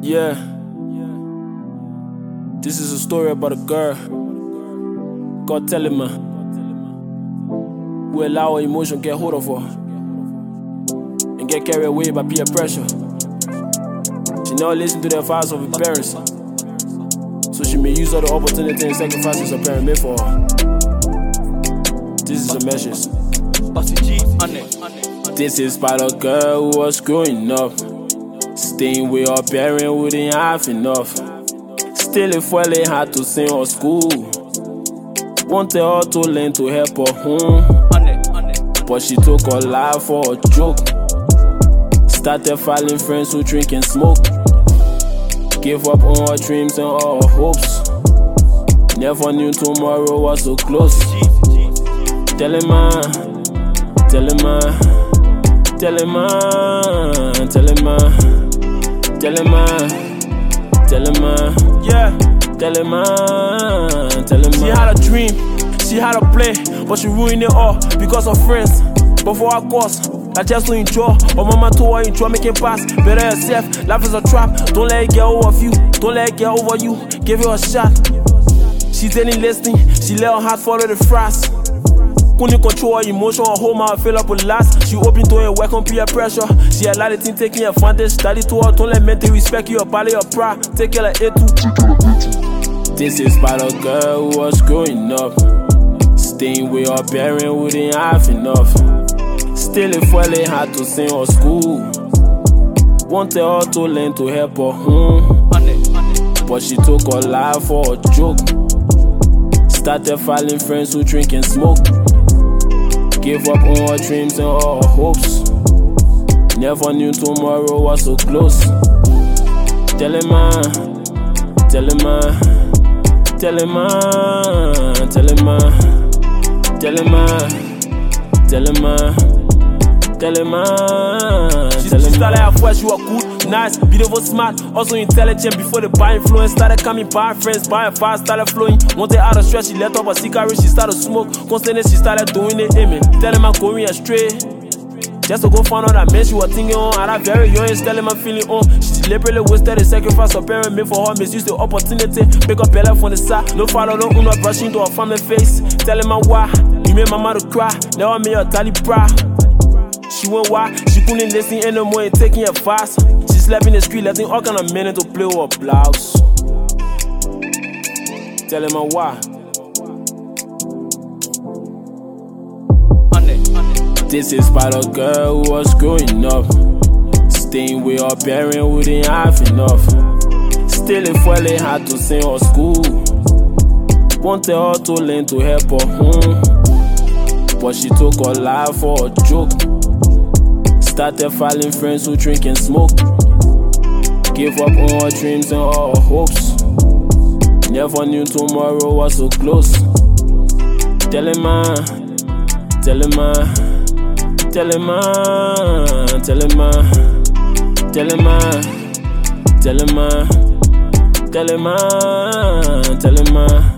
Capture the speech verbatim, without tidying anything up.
Yeah. This is a story about a girl called Telema, who allow her emotion get hold of her and get carried away by peer pressure. She never listened to the advice of her parents, so she may use all the opportunity and sacrifices her parents made for her. This is a message. This is about a girl who was growing up, staying with her parents who didn't have enough. Still it fueling hard to sing her school. Wanted her to learn to help her home, but she took her life for a joke. Started following friends who drink and smoke. Gave up on her dreams and all her hopes. Never knew tomorrow was so close. Telema, Telema, Telema, Telema, Telema, Telema, yeah, Telema, Telema. She had a dream, she had a play, but she ruined it all because of friends. But for her cause, I just don't enjoy. Her mama told her enjoy making pass. Better yourself, life is a trap. Don't let it get over you, don't let it get over you. Give it a shot. She didn't listen, she let her heart follow the frost. Couldn't control her emotion, her whole mouth fill up with last. She open to it, welcome peer pressure. She allowed the thing taking advantage. Study to her, don't let mental respect you, your body, your pride. Take care like A two. This is about a girl who was growing up, staying with her parents who didn't have enough. Still it fueling hard to sing her school. Wanted her to learn to help her home, but she took her life for a joke. Started following friends who drink and smoke. Gave up on her dreams and all her hopes. Never knew tomorrow was so close. Telema, Telema, Telema, Telema, Telema, Telema, Telema. She started out fresh, you were good, nice, beautiful, smart, also intelligent. Before the bad influence started coming, bad friends, bad fast started flowing. Wanted out of stress, she let up a cigarette, she started smoke. Constantly she started doing it, aiming. Telling my going astray, just to go find out that man she was thinking on. At that very young age, telling my feeling on. She deliberately wasted the sacrifice her parents made for her. Misused the opportunity, pick up her life on the side. No father, no uno, brushing to her family face. Telling my why, you made my mother cry. Never made her tally proud. She went wild, she couldn't listen anymore and taking it fast. She slept in the street, letting all kind of men to play with her blouse. Telling her why. This is about a girl who was growing up, staying with her parents who didn't have enough. Still it fueling hard to sing her school. Wanted her to learn to help her home, but she took her life for a joke. Started following friends who drink and smoke. Gave up on her dreams and all her hopes. Never knew tomorrow was so close. Telema, Telema, Telema, Telema, Telema, Telema, Telema, Telema.